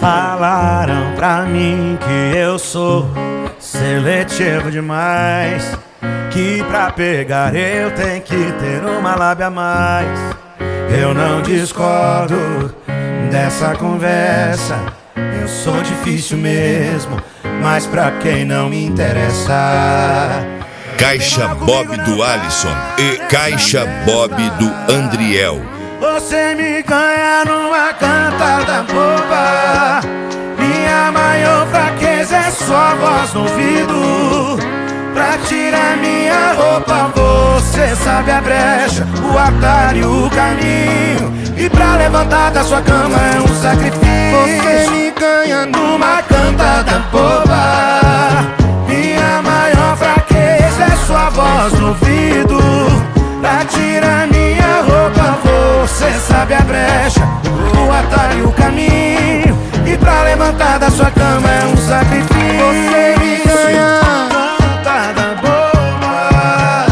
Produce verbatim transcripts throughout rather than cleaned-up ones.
Falaram pra mim que eu sou seletivo demais, que pra pegar eu tenho que ter uma lábia a mais. Eu não discordo dessa conversa, eu sou difícil mesmo, mas pra quem não me interessa. Caixa Bob do Alisson e Caixa Bob do Andriel. Você me ganha numa cantada boba, minha maior fraqueza é sua voz no ouvido. Pra tirar minha roupa você sabe a brecha, o atalho, o caminho, e pra levantar da sua cama é um sacrifício. Você me ganha numa cantada boba, minha maior fraqueza é sua voz no ouvido. Pra tirar minha roupa você sabe a brecha, o atalho, o caminho, e pra levantar da sua cama é um sacrifício. Você me ganha cantada boba.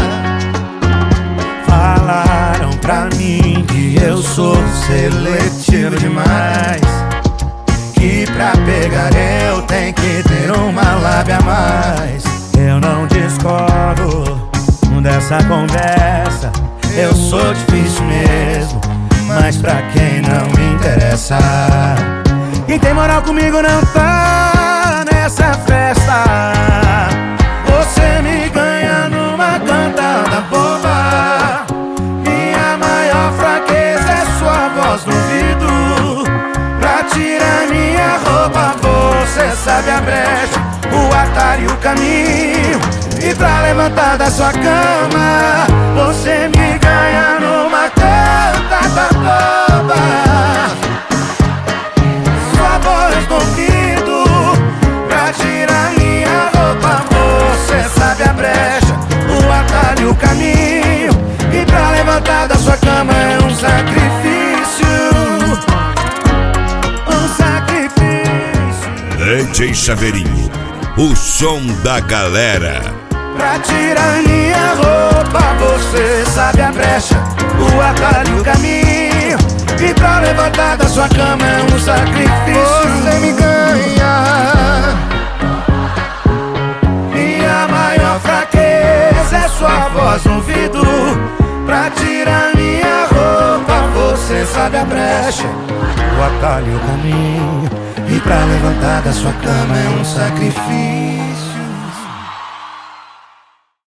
Falaram pra mim que eu sou seletivo demais, que pra pegar eu tenho que ter uma lábia a mais. Eu não discordo dessa conversa, eu sou difícil mesmo, mas pra quem não me interessa. Quem tem moral comigo não tá nessa festa. Você me ganha numa cantada boba, minha maior fraqueza é sua voz no ouvido. Pra tirar minha roupa você sabe a brecha, o atalho e o caminho, e pra levantar da sua cama você me ganha numa cantada boba. Sua voz no ouvido, pra tirar minha roupa você sabe a brecha, o atalho e o caminho, e pra levantar da sua cama é um sacrifício. Um sacrifício. D J Chaveirinho, o som da galera. Pra tirar minha roupa você sabe a brecha, o atalho e o caminho, e pra levantar da sua cama é um sacrifício. Você me ganha, minha maior fraqueza é sua voz no ouvido. Pra tirar minha roupa você sabe a brecha, o atalho e o caminho, e pra levantar da sua cama é um sacrifício.